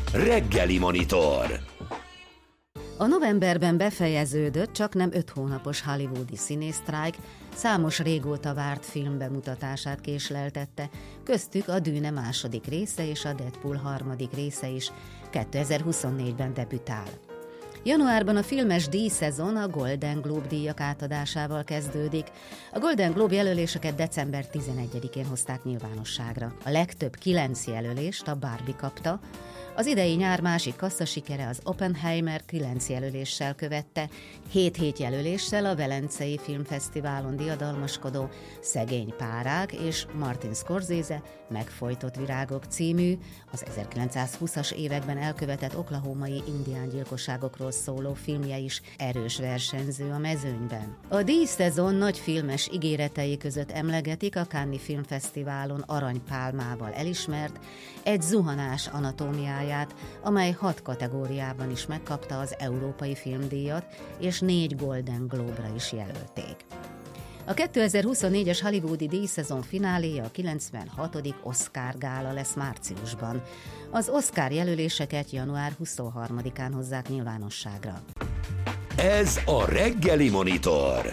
Reggeli Monitor. A novemberben befejeződött, csak nem 5 hónapos hollywoodi színészsztrájk számos régóta várt film bemutatását késleltette, köztük a Dűne második része és a Deadpool harmadik része is 2024-ben debütál. Januárban a filmes díjszezon a Golden Globe díjak átadásával kezdődik. A Golden Globe jelöléseket december 11-én hozták nyilvánosságra. A legtöbb 9 jelölést a Barbie kapta, az idei nyár másik kasszasikere az Oppenheimer 9 jelöléssel követte, 7 jelöléssel a Velencei Filmfesztiválon diadalmaskodó Szegény párák és Martin Scorsese Megfojtott virágok című, az 1920-as években elkövetett oklahomai indiángyilkosságokról szóló filmje is erős versenyző a mezőnyben. A díjszezon nagy filmes ígéretei között emlegetik a Cannes-i Filmfesztiválon aranypálmával elismert Egy zuhanás anatómiáját, amely 6 kategóriában is megkapta az Európai Filmdíjat, és 4 Golden Globe-ra is jelölték. A 2024-es hollywoodi díjszezon fináléja a 96. Oscar gála lesz márciusban. Az Oscar jelöléseket január 23-án hozzák nyilvánosságra. Ez a Reggeli Monitor.